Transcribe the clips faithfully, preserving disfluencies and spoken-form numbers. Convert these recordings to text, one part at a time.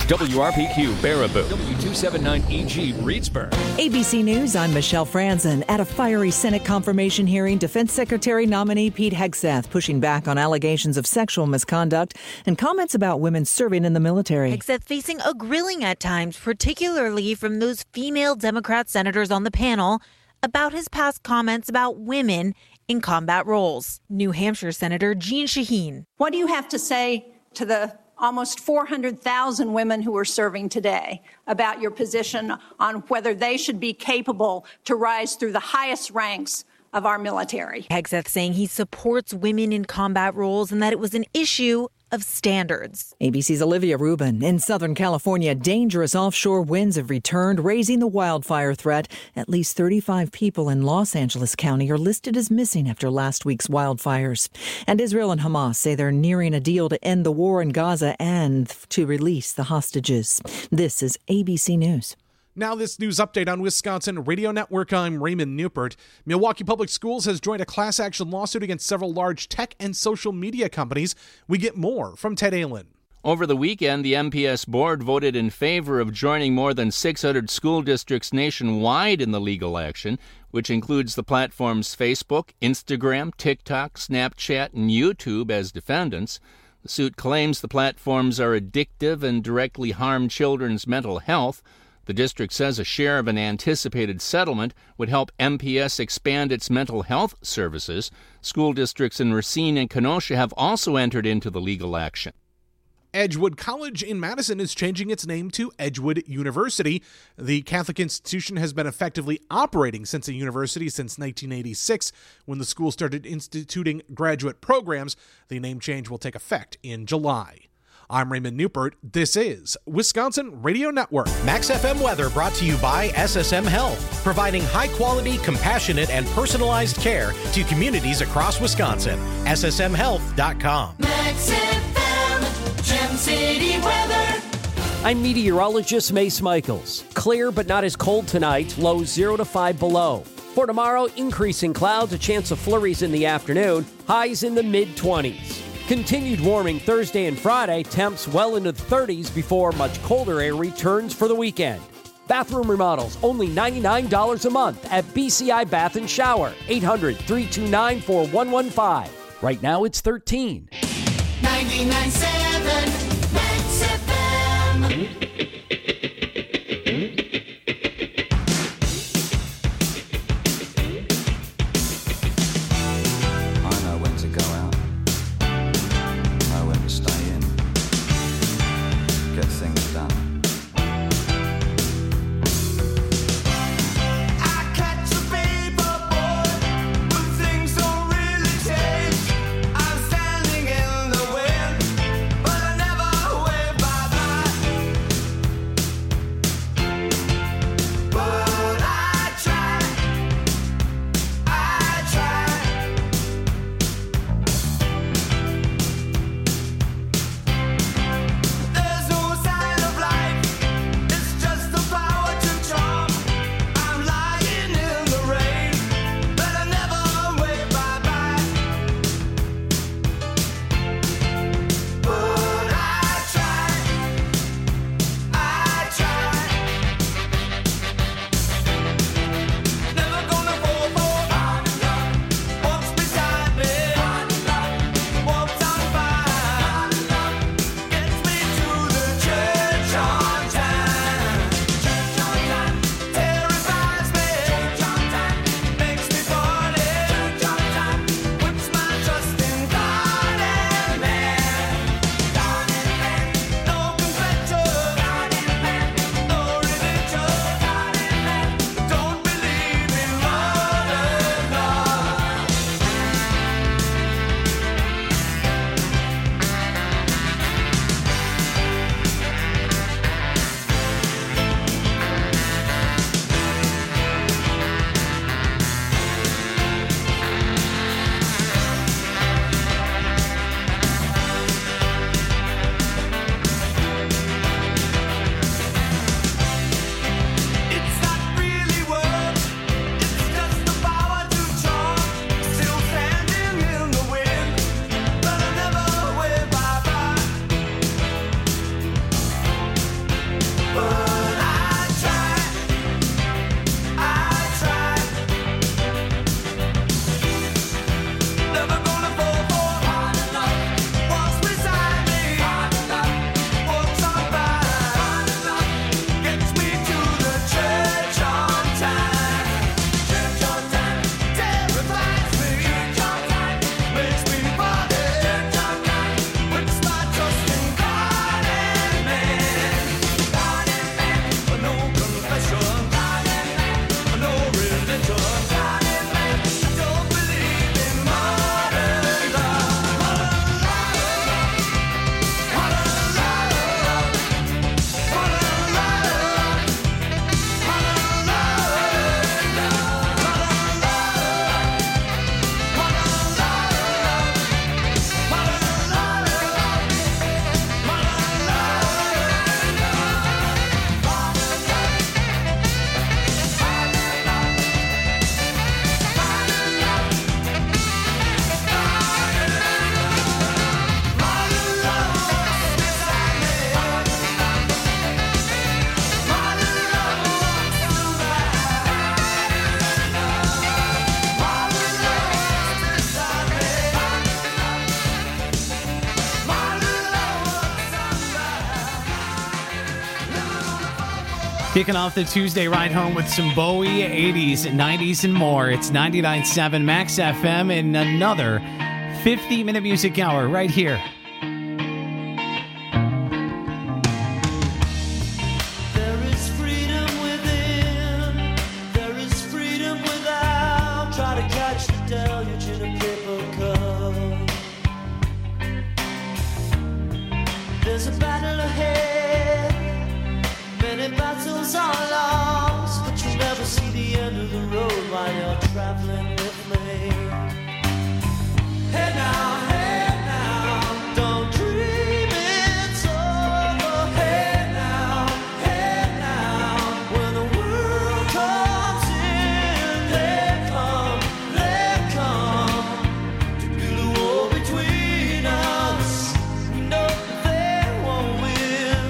W R P Q Baraboo, W two seventy-nine E G Reedsburg. A B C News, I'm Michelle Franzen. At a fiery Senate confirmation hearing, Defense Secretary nominee Pete Hegseth pushing back on allegations of sexual misconduct and comments about women serving in the military. Hegseth facing a grilling at times, particularly from those female Democrat senators on the panel, about his past comments about women in combat roles. New Hampshire Senator Jeanne Shaheen. What do you have to say to the almost four hundred thousand women who are serving today about your position on whether they should be capable to rise through the highest ranks of our military? Hegseth saying he supports women in combat roles and that it was an issue of standards. A B C's Olivia Rubin. In Southern California, dangerous offshore winds have returned, raising the wildfire threat. At least thirty-five people in Los Angeles County are listed as missing after last week's wildfires. And Israel and Hamas say they're nearing a deal to end the war in Gaza and to release the hostages. This is A B C News. Now this news update on Wisconsin Radio Network. I'm Raymond Newport. Milwaukee Public Schools has joined a class action lawsuit against several large tech and social media companies. We get more from Ted Allen. Over the weekend, the M P S board voted in favor of joining more than six hundred school districts nationwide in the legal action, which includes the platforms Facebook, Instagram, TikTok, Snapchat, and YouTube as defendants. The suit claims the platforms are addictive and directly harm children's mental health. The district says a share of an anticipated settlement would help M P S expand its mental health services. School districts in Racine and Kenosha have also entered into the legal action. Edgewood College in Madison is changing its name to Edgewood University. The Catholic institution has been effectively operating since a university since nineteen eighty-six, when the school started instituting graduate programs. The name change will take effect in July. I'm Raymond Newport. This is Wisconsin Radio Network. Max F M weather brought to you by S S M Health, providing high-quality, compassionate, and personalized care to communities across Wisconsin. S S M health dot com. Max F M, Gem City weather. I'm meteorologist Mace Michaels. Clear but not as cold tonight, low zero to five below. For tomorrow, increasing clouds, a chance of flurries in the afternoon, highs in the mid-twenties. Continued warming Thursday and Friday, temps well into the thirties before much colder air returns for the weekend. Bathroom remodels only ninety-nine dollars a month at B C I Bath and Shower, eight hundred, three two nine, four one one five. Right now it's thirteen. ninety-nine point seven Max F M. Kicking off the Tuesday ride home with some Bowie, eighties, nineties, and more. It's ninety-nine point seven Max F M in another fifty-minute music hour right here. There is freedom within, there is freedom without. Try to catch the deluge in a paper cup. There's a battle ahead, many battles are lost, but you'll never see the end of the road while you're traveling with me. Hey now, hey now, don't dream it's over. Hey now, hey now, when the world comes in, they come, they come to build a wall between us. We know they won't win.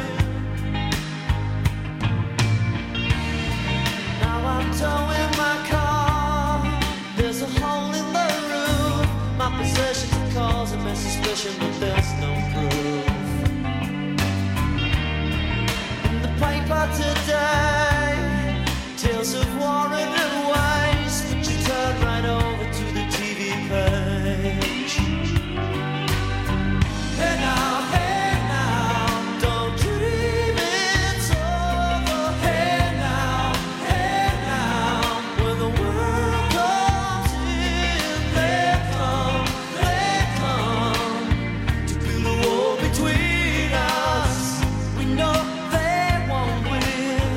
Now I'm towing my car, there's a hole in the roof. My possessions are causing me suspicion, but there's no proof. In the paper today, tales of war and waste, but you turn right over to the T V page. Hey now, hey now, don't dream it's over. Hey now, hey now, when the world comes in, they come, they come to build a wall between us. We know they won't win.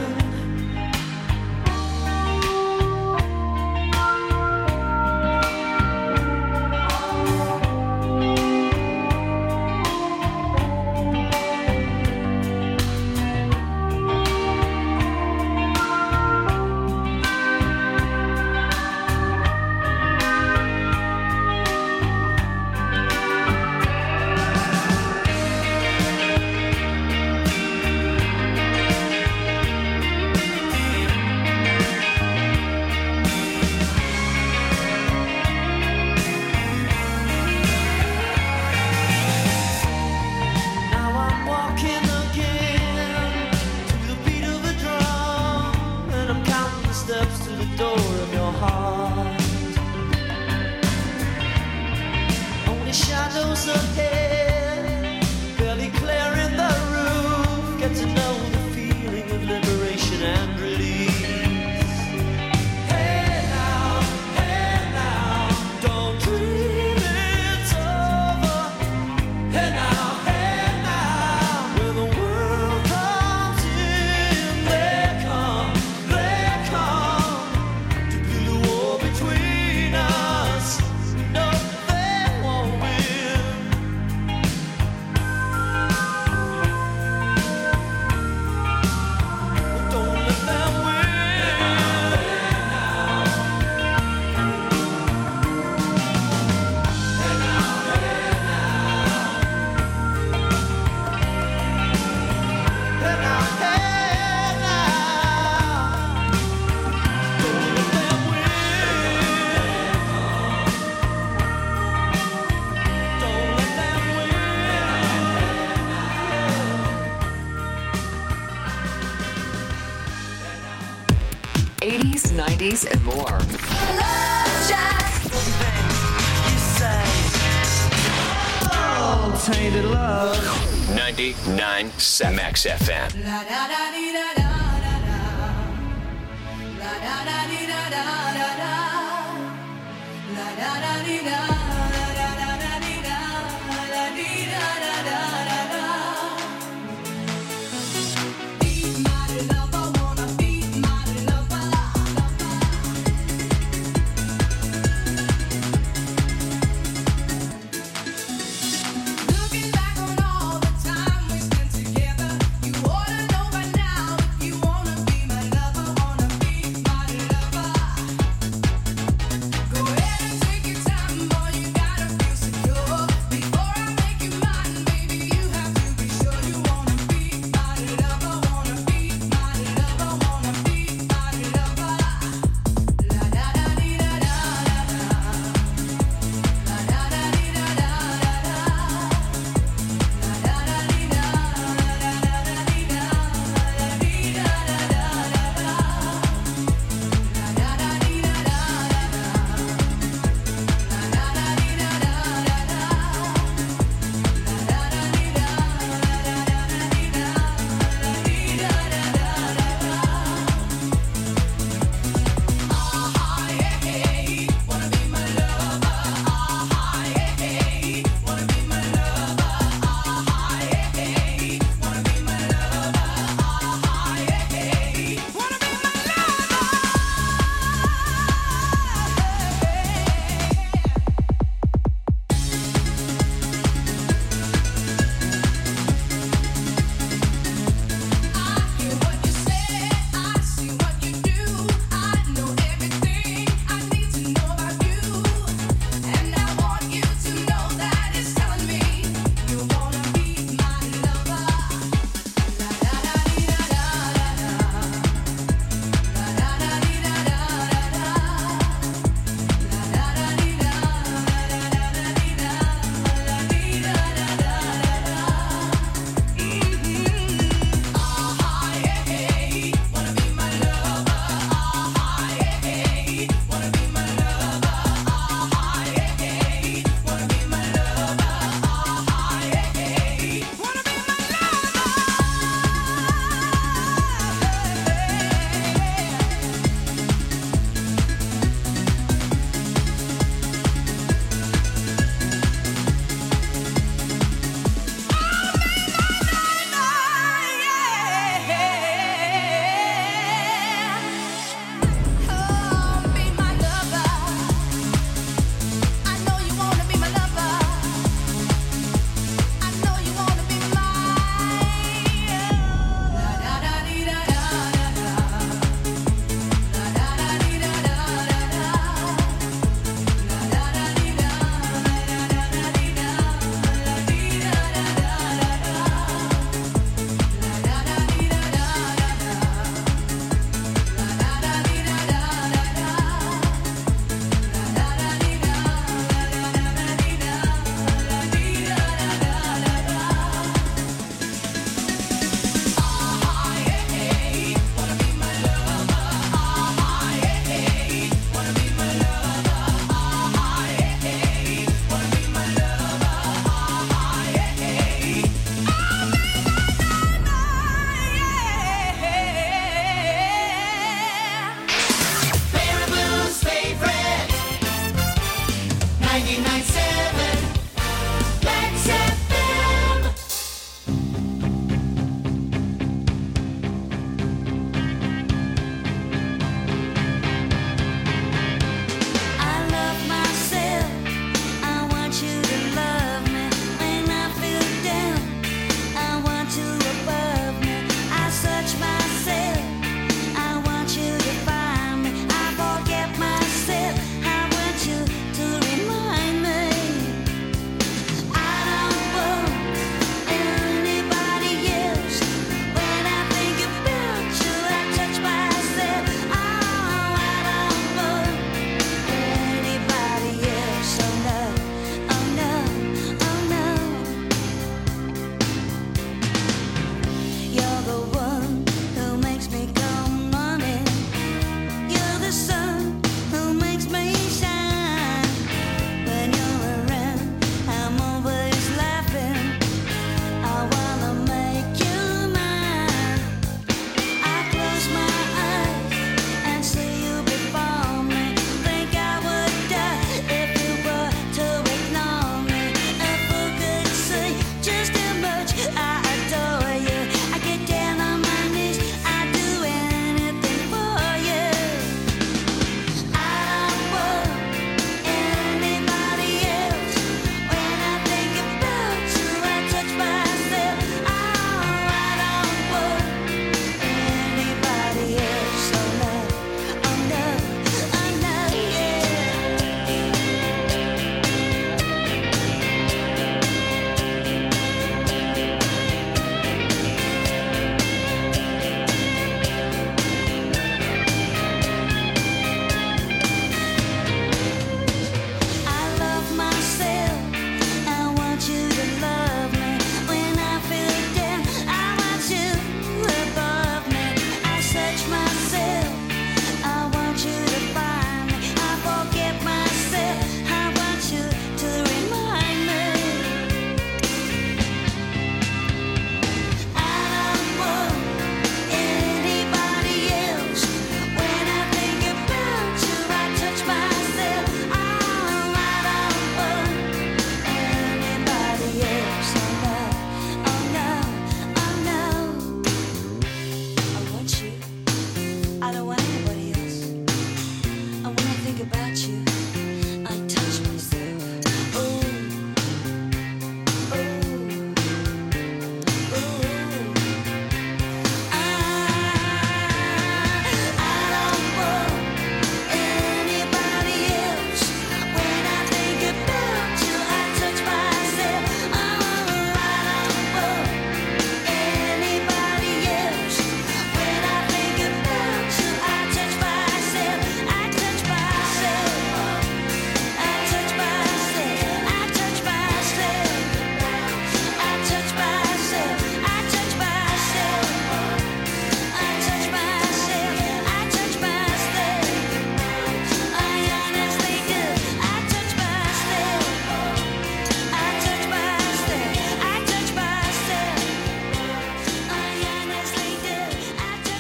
Now I'm walking again to the beat of a drum, and I'm counting the steps to the door of your heart. Only shadows ahead, barely clearing the roof. Get to know the feeling of liberation and release. Hey now, hey now, don't dream it's over. Hey now, hey now, when the world comes in, they come, they come to build a wall between us. No, they won't win. Don't let them win. Hey now, hey now, don't let them win. Don't let them win. eighties, nineties, and more. Tainted love. ninety-nine point seven Max F M. La da da dee da da da da. La da da dee da da da da. La da da dee da da da da dee da. La dee da da da da da. Be my lover, wanna be my lover. Looking back on all the time we spent together, you ought to know by now if you wanna be my lover, wanna be my lover.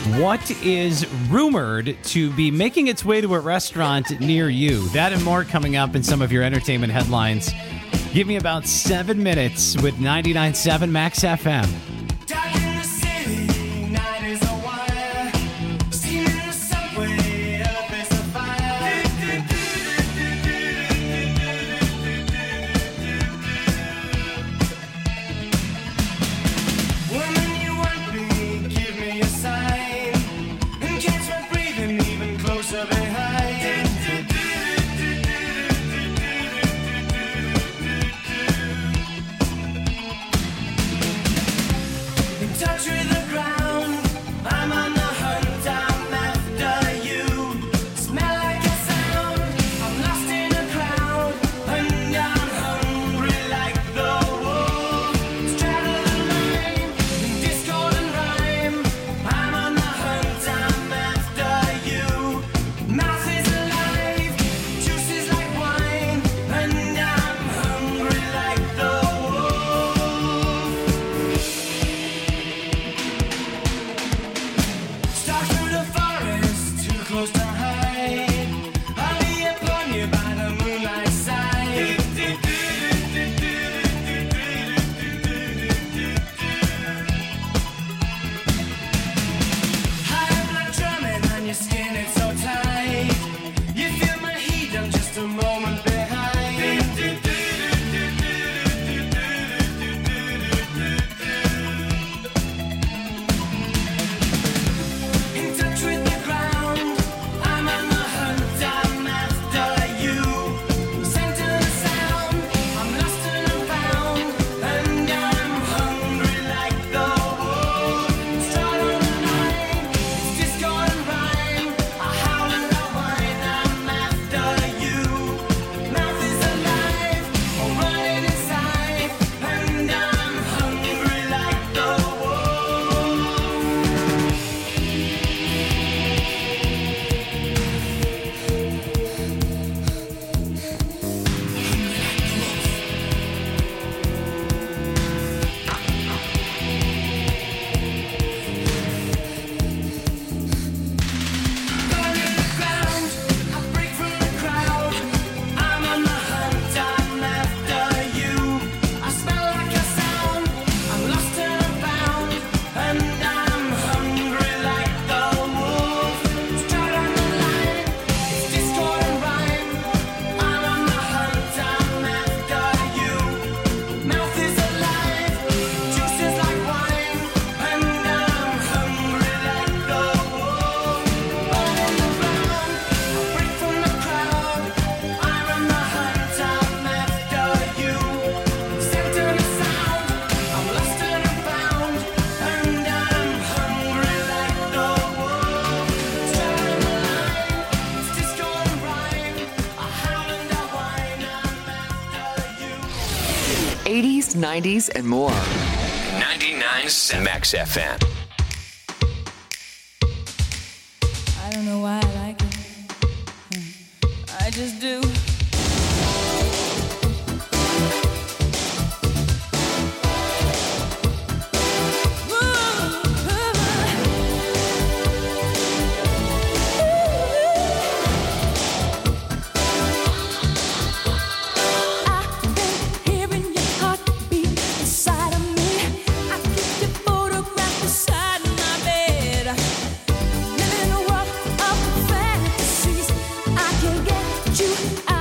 What is rumored to be making its way to a restaurant near you? That and more coming up in some of your entertainment headlines. Give me about seven minutes with ninety-nine point seven Max F M. eighties, nineties, and more. ninety-nine point seven Max F M. I don't know why I like it. I just do. You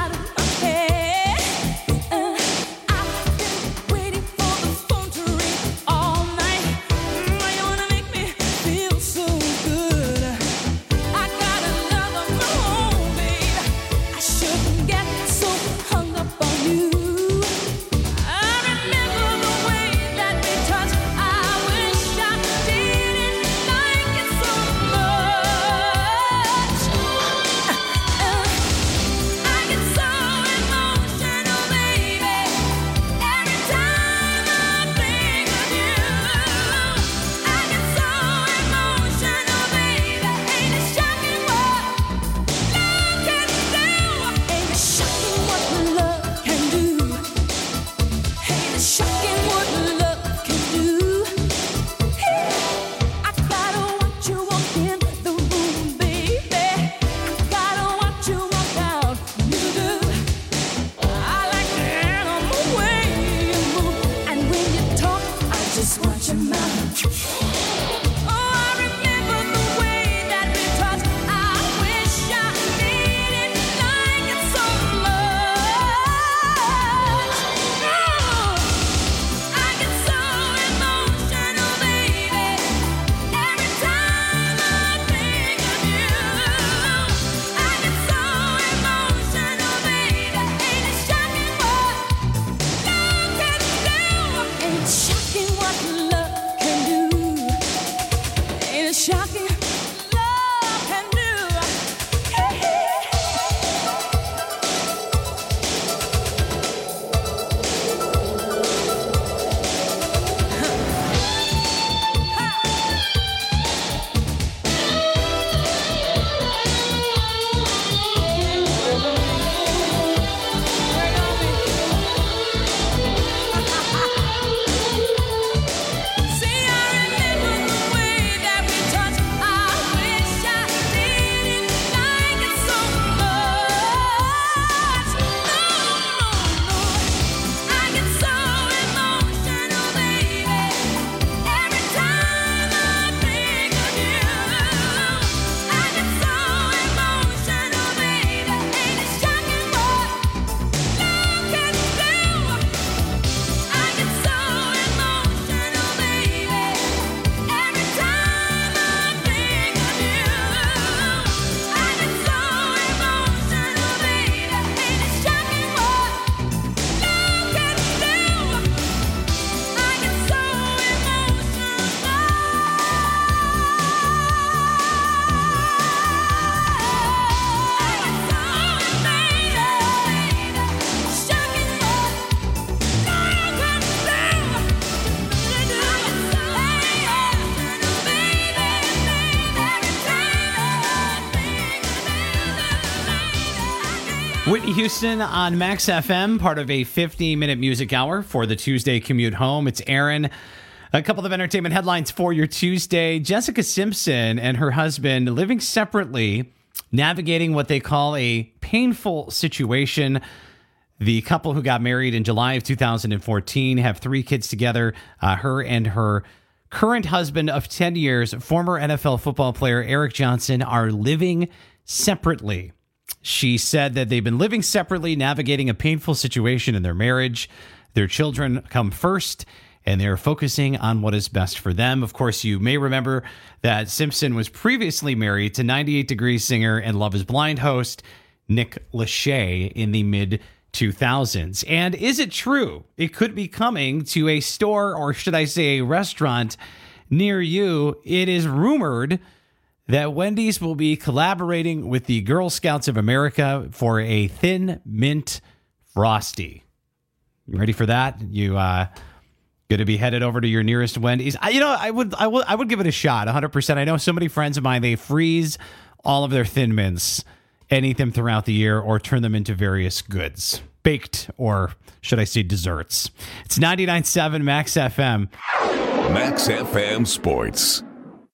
Whitney Houston on Max F M, part of a fifty-minute music hour for the Tuesday commute home. It's Aaron. A couple of entertainment headlines for your Tuesday. Jessica Simpson and her husband living separately, navigating what they call a painful situation. The couple who got married in July of two thousand fourteen have three kids together. Uh, her and her current husband of ten years, former N F L football player Eric Johnson, are living separately. She said that they've been living separately, navigating a painful situation in their marriage. Their children come first, and they're focusing on what is best for them. Of course, you may remember that Simpson was previously married to ninety-eight Degrees singer and Love is Blind host Nick Lachey in the mid two thousands. And is it true? It could be coming to a store, or should I say a restaurant near you. It is rumored that Wendy's will be collaborating with the Girl Scouts of America for a Thin Mint Frosty. You ready for that? You uh, going to be headed over to your nearest Wendy's? I, you know, I would, I would, I would give it a shot, one hundred percent. I know so many friends of mine, they freeze all of their Thin Mints and eat them throughout the year, or turn them into various goods, baked, or should I say desserts. It's ninety-nine point seven Max F M. Max F M Sports.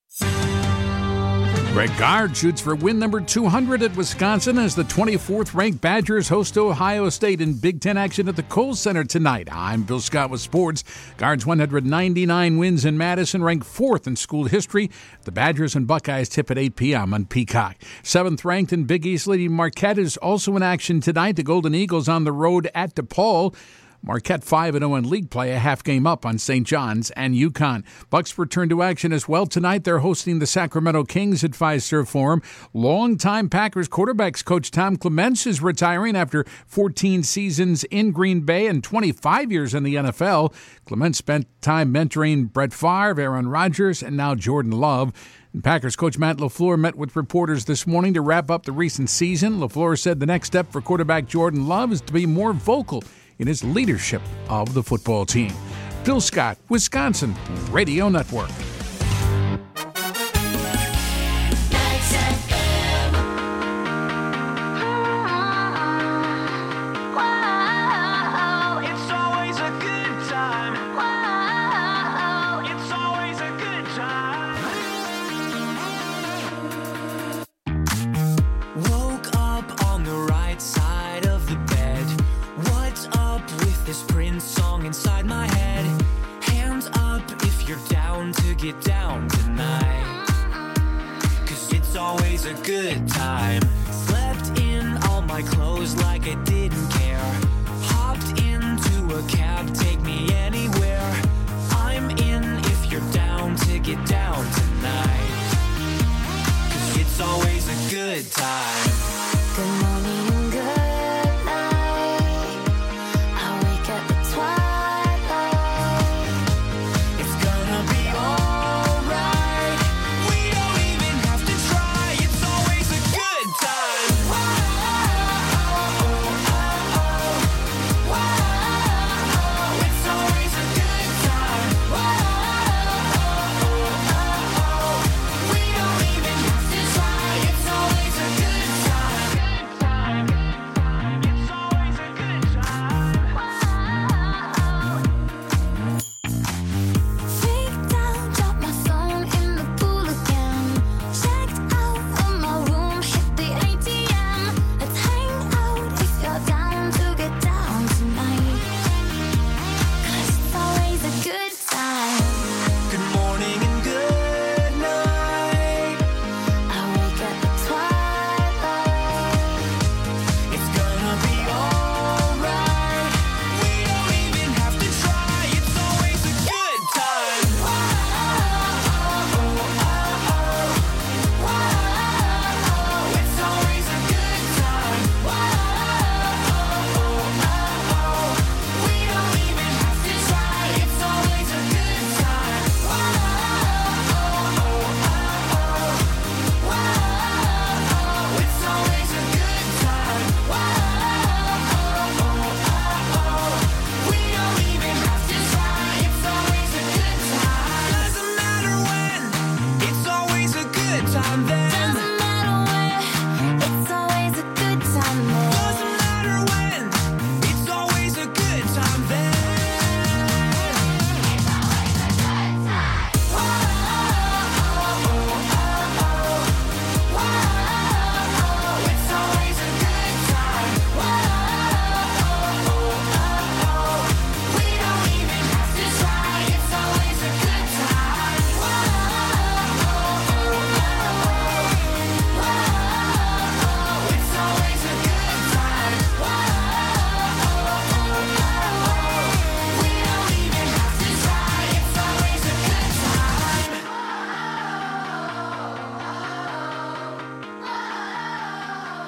Greg Gard shoots for win number two hundred at Wisconsin as the twenty-fourth ranked Badgers host Ohio State in Big Ten action at the Kohl Center tonight. I'm Bill Scott with sports. Gard's one hundred ninety-nine wins in Madison ranked fourth in school history. The Badgers and Buckeyes tip at eight p.m. on Peacock. Seventh ranked in Big East Lady Marquette is also in action tonight. The Golden Eagles on the road at DePaul. Marquette five and oh in league play, a half game up on Saint John's and UConn. Bucks return to action as well tonight. They're hosting the Sacramento Kings at Fiserv Forum. Longtime Packers quarterbacks coach Tom Clements is retiring after fourteen seasons in Green Bay and twenty-five years in the N F L. Clements spent time mentoring Brett Favre, Aaron Rodgers, and now Jordan Love. And Packers coach Matt LaFleur met with reporters this morning to wrap up the recent season. LaFleur said the next step for quarterback Jordan Love is to be more vocal in his leadership of the football team. Bill Scott, Wisconsin Radio Network. Get down tonight, 'cause it's always a good time. Slept in all my clothes like I didn't care. Hopped into a cab, take me anywhere. I'm in if you're down to get down tonight, 'cause it's always a good time. Good morning and good night. I wake up at twilight. Always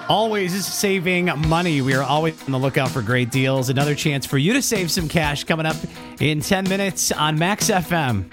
Always saving money. We are always on the lookout for great deals. Another chance for you to save some cash coming up in ten minutes on Max F M.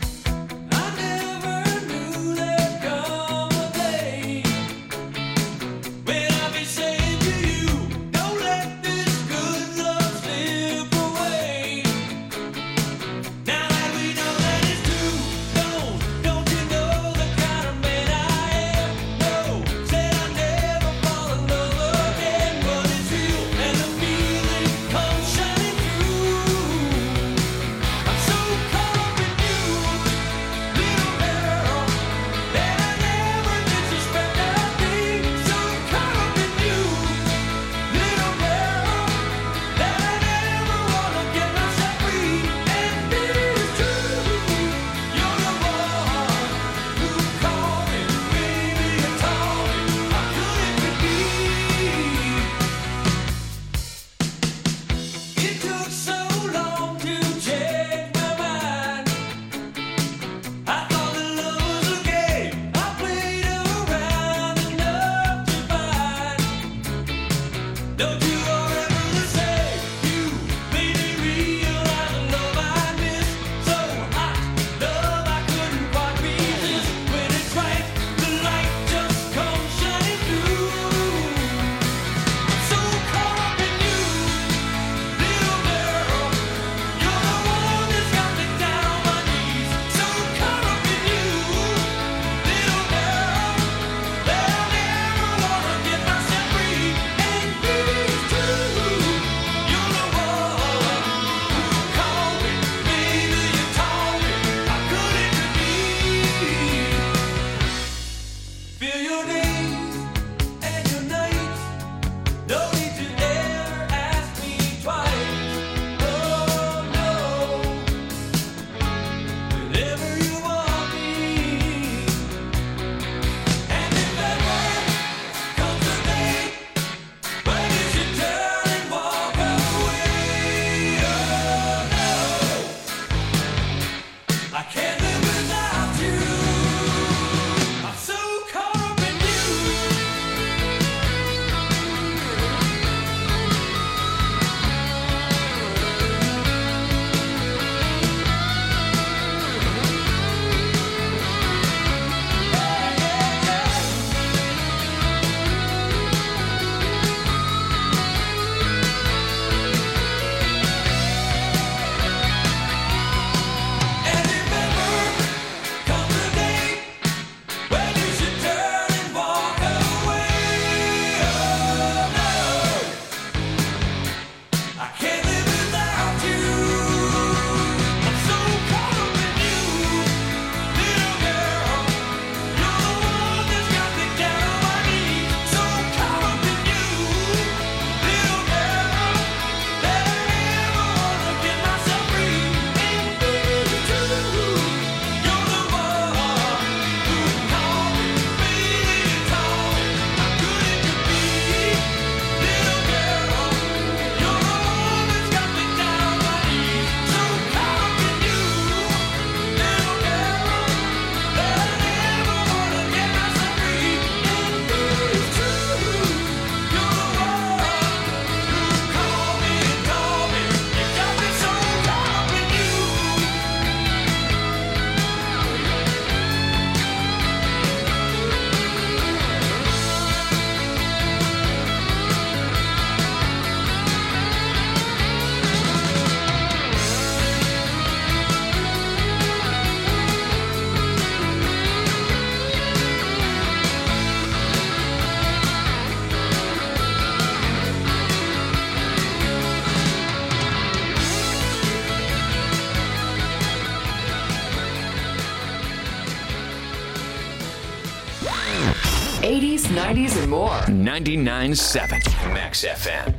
eighties, nineties, and more. ninety-nine point seven Max F M.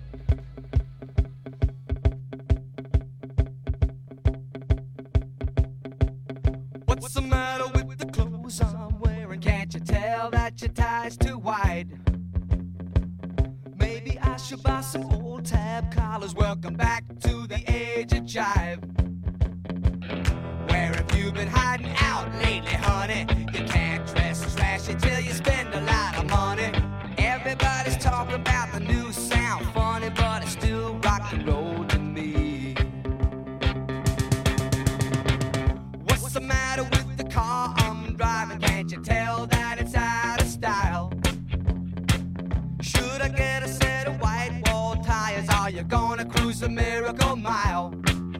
What's the matter with the clothes I'm wearing? Can't you tell that your tie's too wide? Maybe I should buy some old tab collars. Welcome back to the age of jive. Where have you been hiding out lately, honey? You can't dress trashy till you spend a lot of money. Everybody Can't you tell that it's out of style? Should I get a set of white wall tires? Are you gonna cruise the Miracle Mile?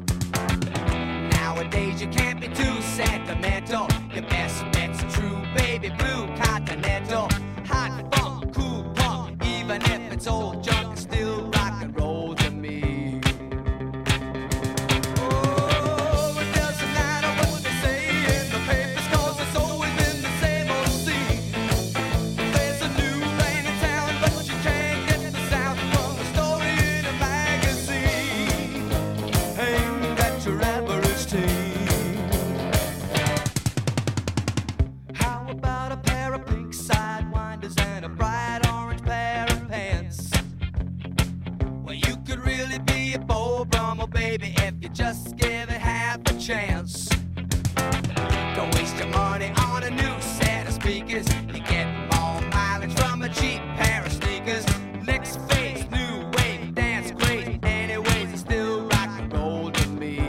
Nowadays you can't be too sentimental. Your best bet's a true baby blue Continental. Hot funk, cool punk, even if it's old junk, it's still rock and roll to me. Oh, it doesn't matter what they say in the papers, 'cause it's always been the same old scene. There's a new rain in town, but you can't get the sound from a story in a magazine. Aimed at your average teen. How about a pair of pink sidewinders and a bright orange pair of pants? Well, you could really be a Beau Brummel, baby, if you just give it half a chance. Don't waste your money on a new set of speakers. You get more mileage from a cheap pair of sneakers. Next phase, new wave, dance great. Anyways, it's still rock and roll to me.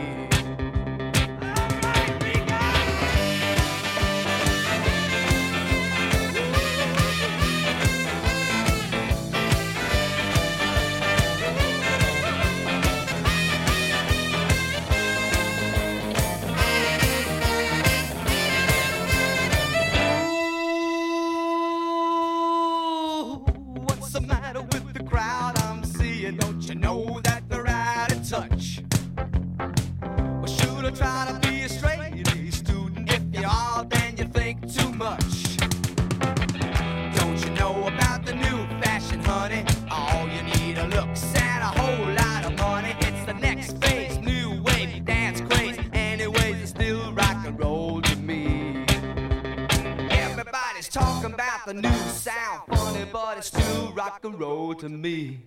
Ooh, what's the matter with the crowd I'm seeing? Don't you know that they're out of touch? Well, should I try to be a straight A student? If you are, then you think too much. Don't you know about the new fashion, honey? All you need are looks and a whole lot of money. It's the next phase, new wave, dance craze. Anyways, it's still rock and roll to me. Everybody's talking about the new sound, funny, but it's still rock and roll to me.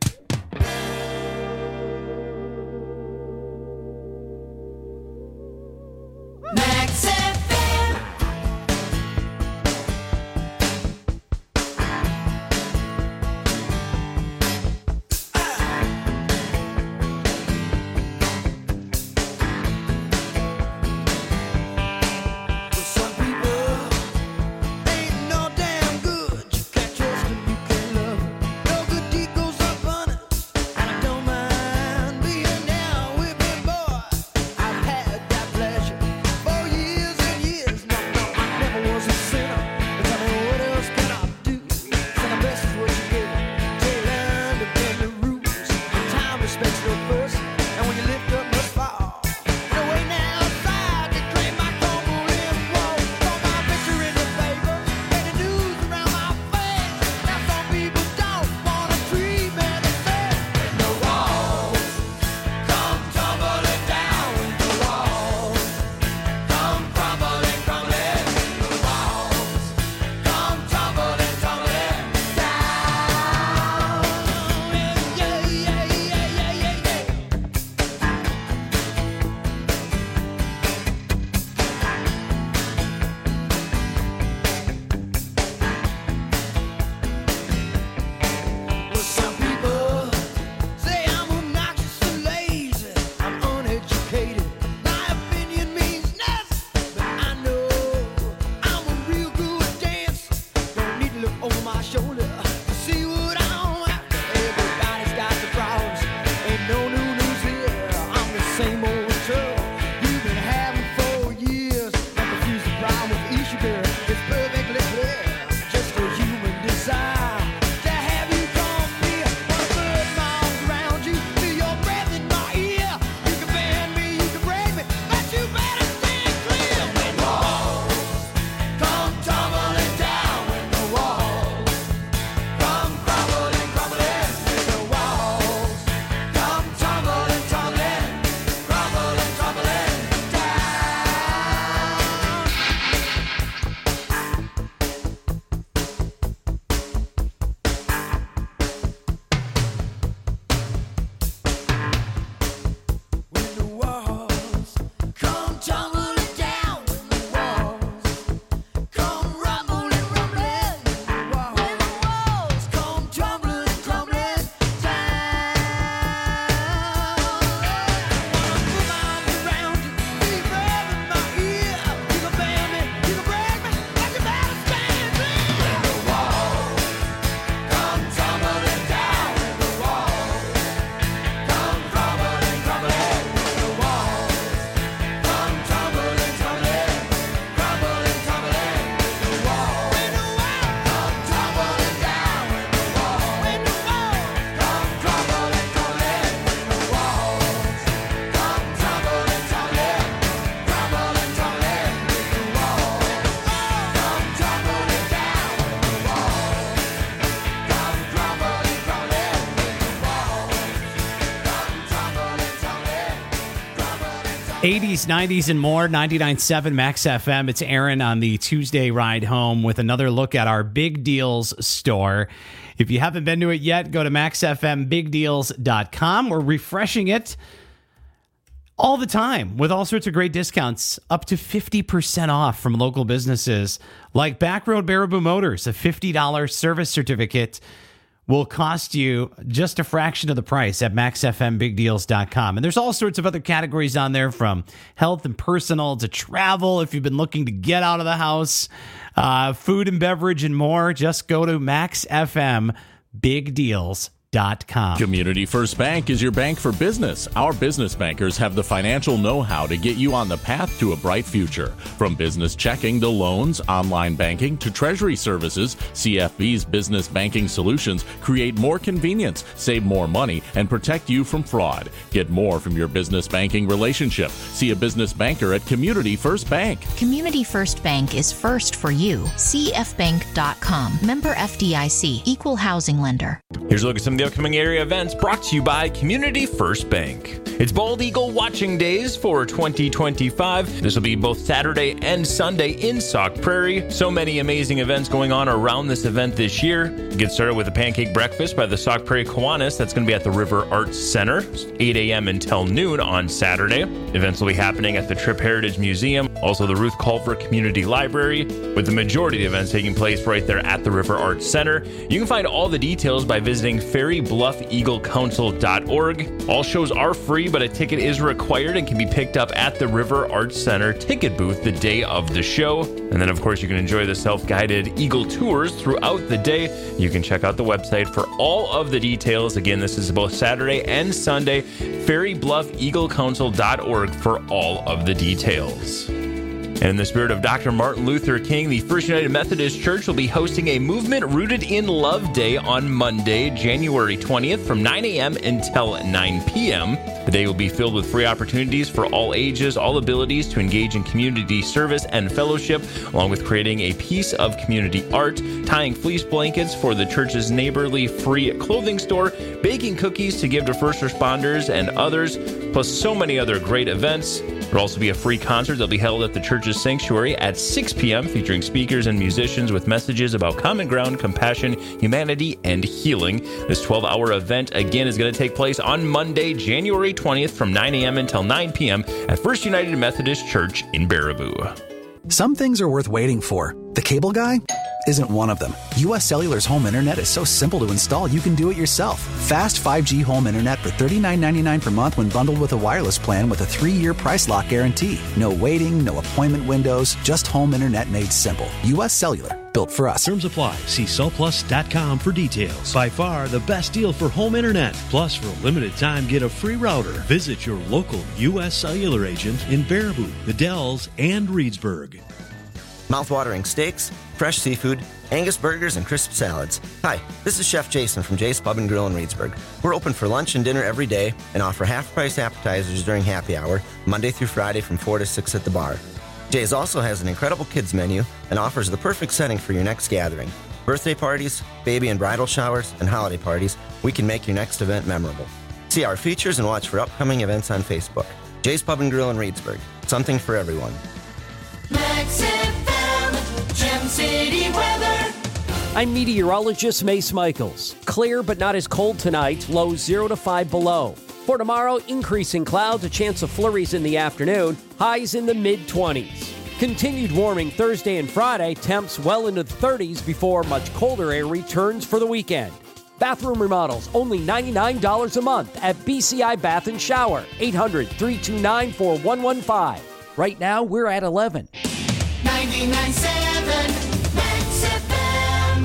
Max F M. Some people ain't no damn good. You can't trust them, you can't love them. No good deed goes unpunished, and I don't mind being down with me, boy. I've had that pleasure for years eighties, nineties, and more, ninety-nine point seven Max F M. It's Aaron on the Tuesday ride home with another look at our Big Deals store. If you haven't been to it yet, go to max f m big deals dot com. We're refreshing it all the time with all sorts of great discounts, up to fifty percent off from local businesses like Backroad Baraboo Motors. A fifty dollars service certificate will cost you just a fraction of the price at max f m big deals dot com. And there's all sorts of other categories on there, from health and personal to travel if you've been looking to get out of the house, uh, food and beverage and more. Just go to max f m big deals dot com. Community First Bank is your bank for business. Our business bankers have the financial know-how to get you on the path to a bright future. From business checking to loans, online banking to treasury services, C F B's business banking solutions create more convenience, save more money, and protect you from fraud. Get more from your business banking relationship. See a business banker at Community First Bank. Community First Bank is first for you. c f bank dot com. Member F D I C. Equal housing lender. Here's a look at some of the upcoming area events brought to you by Community First Bank. It's Bald Eagle Watching Days for twenty twenty-five. This will be both Saturday and Sunday in Sauk Prairie. So many amazing events going on around this event this year. Get started with a pancake breakfast by the Sauk Prairie Kiwanis. That's going to be at the River Arts Center, eight a.m. until noon on Saturday. Events will be happening at the Tripp Heritage Museum, also the Ruth Culver Community Library, with the majority of the events taking place right there at the River Arts Center. You can find all the details by visiting ferry bluff eagle council dot org. All shows are free, but a ticket is required and can be picked up at the River Arts Center ticket booth the day of the show. And then, of course, you can enjoy the self-guided Eagle tours throughout the day. You can check out the website for all of the details. Again, this is both Saturday and Sunday. ferry bluff eagle council dot org for all of the details. And in the spirit of Doctor Martin Luther King, the First United Methodist Church will be hosting a Movement Rooted in Love Day on Monday, January twentieth from nine a.m. until nine p.m. The day will be filled with free opportunities for all ages, all abilities to engage in community service and fellowship, along with creating a piece of community art, tying fleece blankets for the church's neighborly free clothing store, baking cookies to give to first responders and others, plus so many other great events. There will also be a free concert that will be held at the church's sanctuary at six p.m. featuring speakers and musicians with messages about common ground, compassion, humanity, and healing. This twelve-hour event, again, is going to take place on Monday, January twentieth from nine a.m. until nine p.m. at First United Methodist Church in Baraboo. Some things are worth waiting for. The cable guy isn't one of them. U S Cellular's home internet is so simple to install, you can do it yourself. Fast five G home internet for thirty-nine ninety-nine per month when bundled with a wireless plan with a three-year price lock guarantee. No waiting, no appointment windows, just home internet made simple. U S Cellular, built for us. Terms apply. See cell plus dot com for details. By far the best deal for home internet. Plus, for a limited time, get a free router. Visit your local U S Cellular agent in Baraboo, the Dells, and Reedsburg. Mouth-watering steaks, fresh seafood, Angus burgers, and crisp salads. Hi, this is Chef Jason from Jay's Pub and Grill in Reedsburg. We're open for lunch and dinner every day and offer half-price appetizers during happy hour, Monday through Friday from four to six at the bar. Jay's also has an incredible kids menu and offers the perfect setting for your next gathering. Birthday parties, baby and bridal showers, and holiday parties, we can make your next event memorable. See our features and watch for upcoming events on Facebook. Jay's Pub and Grill in Reedsburg. Something for everyone. Max F M, Gem City weather. I'm meteorologist Mace Michaels. Clear but not as cold tonight, low zero to five below. For tomorrow, increasing clouds, a chance of flurries in the afternoon, highs in the mid-twenties. Continued warming Thursday and Friday, temps well into the thirties before much colder air returns for the weekend. Bathroom remodels, only ninety-nine dollars a month at B C I Bath and Shower, eight hundred, three two nine, four one one five. Right now, we're at eleven. ninety-nine point seven Max F M.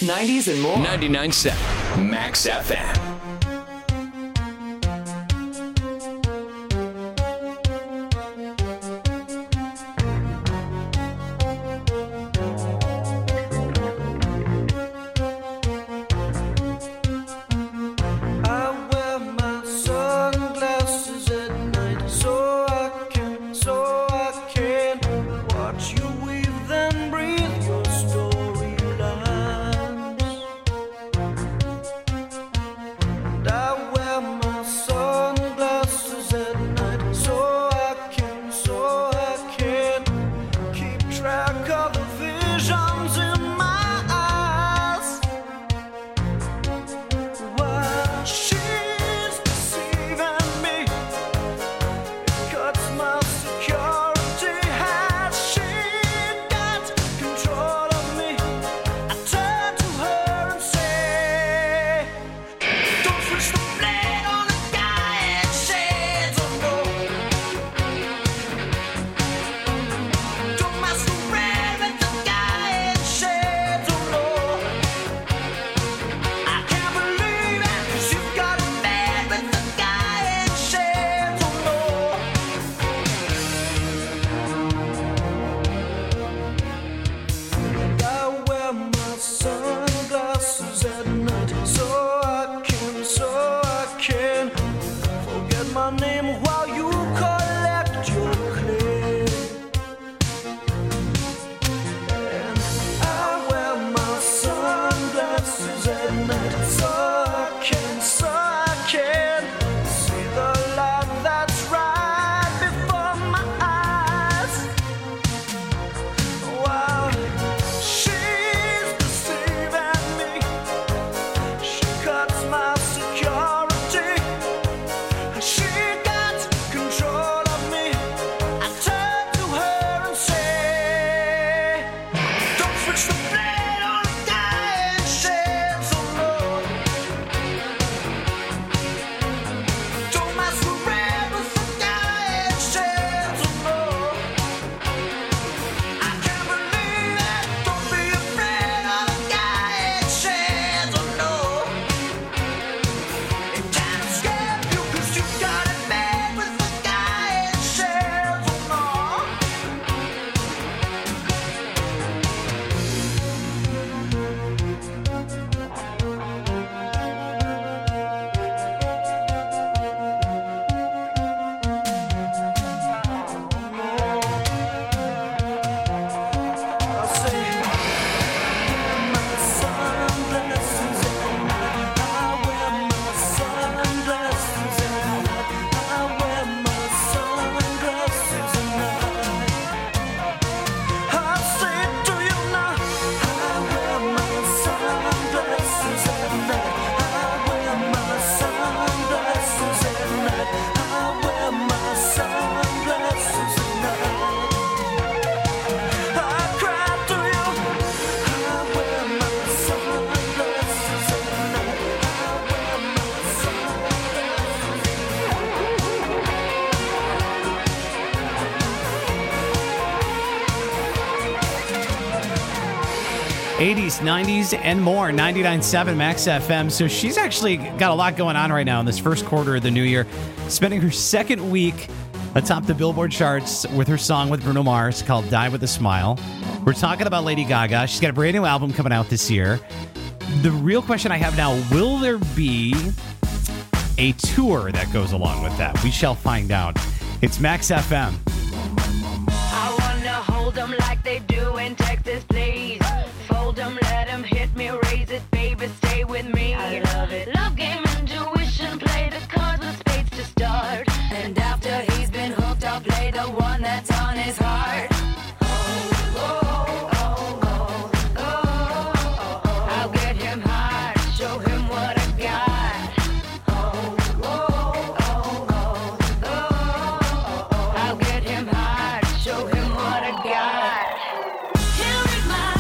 eighties, nineties, and more. ninety-nine point seven Max F M. I wear my sunglasses at night so I can, so I can watch you weave and breathe your storylines. And I wear my sunglasses at night so I can, so I can keep track of the visions in my eyes. While she's deceiving me, it cuts my security. Has she got control of me? I turn to her and say, don't switch the blade on the guy and shades of gold. Don't masquerade with the guy in shades of gold. I can't believe it, 'cause you've got a man with the guy in shades of gold. And I wear my sunglasses at night so I can, so I can forget my name while you collect your claim. And I wear my sunglasses at night so I can, so I can see the light that's right before my eyes. While she's deceiving me, she cuts my security. She got control of me. I turn to her and say, don't switch the blade on the guy in shades of gold. Don't masquerade with the guy in shades of gold. I can't believe it. Don't be afraid of the guy in shades of gold. It can't escape you 'cause you got it made with the guy in shades of gold. I say, my sunglasses at night. I wear my sunglasses at night. I wear my sunglasses at night. I say it to you now. I wear my sunglasses at night. I wear my sunglasses at night. I wear my sunglasses at night. I cry to you. I wear my sunglasses at night. I wear my eighties, nineties, and more. ninety-nine point seven Max F M. So she's actually got a lot going on right now in this first quarter of the new year. Spending her second week atop the Billboard charts with her song with Bruno Mars called Die With a Smile. We're talking about Lady Gaga. She's got a brand new album coming out this year. The real question I have now, will there be a tour that goes along with that? We shall find out. It's Max F M. I wanna hold them like they do in Texas, please. Fold them, let them hit me, raise it, baby, stay with me. I love it. Love game, intuition, play the cards with spades to start. And after he's been hooked, I'll play the one that's on his heart. I'll get him hard, show him what I got. I'll get him hard, show him what I got. He'll read my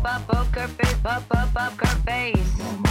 up poker face, pop up poker face.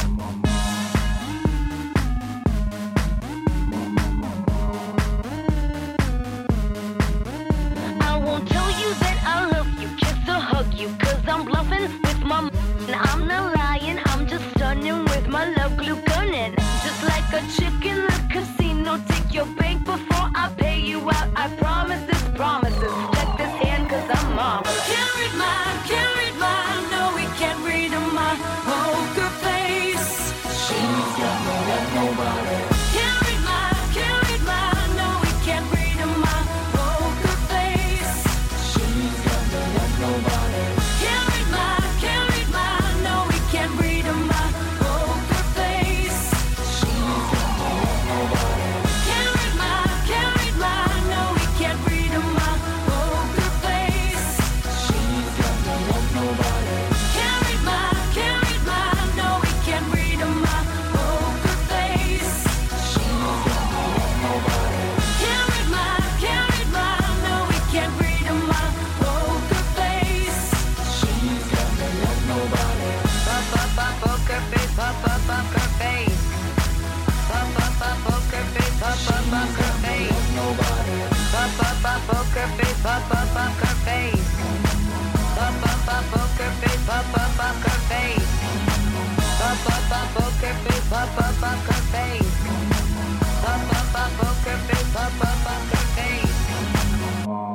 I won't tell you that I love you, kiss or hug you, cause I'm bluffing with my m- I'm not lying, I'm just stunning with my love glue gunning. Just like a chick in the casino, take your bank before I pay you out. I promise this promises. Check this hand cause I'm marvelous. Can't read mine, can't read mine. No, we can't read my poker face. She's got no love, nobody. Can't read mine, can't read mine. No, we can't read my poker face. She's got no love, nobody. Can't read mine, can't read mine. No, we can't read my poker face. She's got no love, nobody. Can't read mine, can't read mine. No, we can't read my poker face. She's got no love, nobody. Can't read mine, can't read mine. No, we can't read my poker face. She's got no love, nobody. Can't read mine, can't read mine. No, we can't read my poker face. She's got no love, nobody. Pop up up poker face, pop up poker face. Pop up up poker face, pop up poker face. Pop up up poker face, pop up poker face. Pop up up poker face, pop up poker face. Pop up up poker face, pop up poker face. Pop up up poker face.